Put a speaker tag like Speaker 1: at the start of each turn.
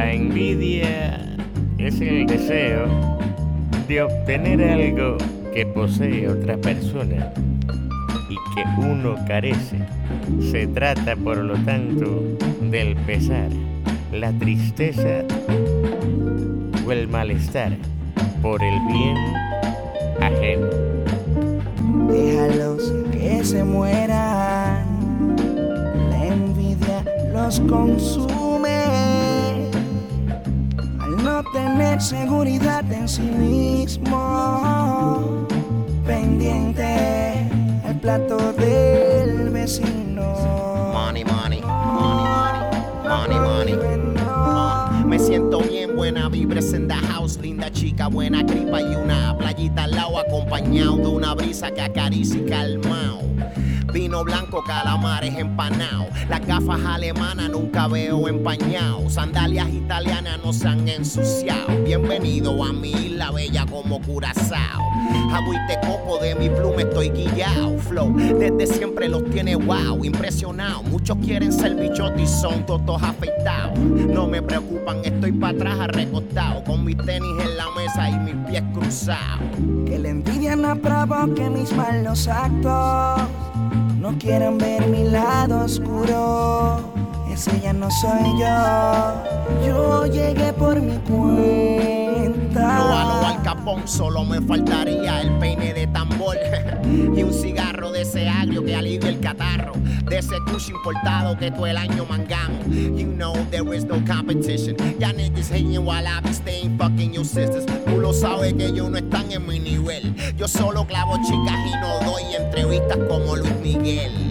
Speaker 1: La envidia es el deseo de obtener algo que posee otra persona y que uno carece. Se trata, por lo tanto, del pesar, la tristeza o el malestar por el bien ajeno.
Speaker 2: Déjalos que se mueran, la envidia los consume. Al no tener seguridad en sí mismo, pendiente al plato del vecino.
Speaker 3: Money, money, money, money, money, money. Me siento bien, buena vibras en the house, linda chica, buena gripa y una playita al lado, acompañado de una brisa que acaricia y calmao. Vino blanco, calamares empanados, las gafas alemanas nunca veo empañado, sandalias italianas no se han ensuciado. Bienvenido a mi isla bella como Curazao. Agüite coco de mi pluma estoy guillao. Flow desde siempre los tiene wow, impresionado. Muchos quieren ser bichotes y son todos afeitados. No me preocupan, estoy para atrás recostado, con mis tenis en la mesa y mis pies cruzados.
Speaker 2: Que la envidia no provoque mis malos actos, no quieran ver mi lado oscuro. Ese ya no soy yo, yo llegué por mi cuenta.
Speaker 3: No a lo Al Capón, solo me faltaría el peine de tambor y un cigarro de ese agrio que alivia el catarro, de ese kush importado que todo el año mangamos. You know there is no competition. Ya niggas hating while I be staying fucking your sisters. Tú lo sabes que ellos no están en mi nivel. Yo solo clavo chicas y no doy entrevistas como Luis Miguel.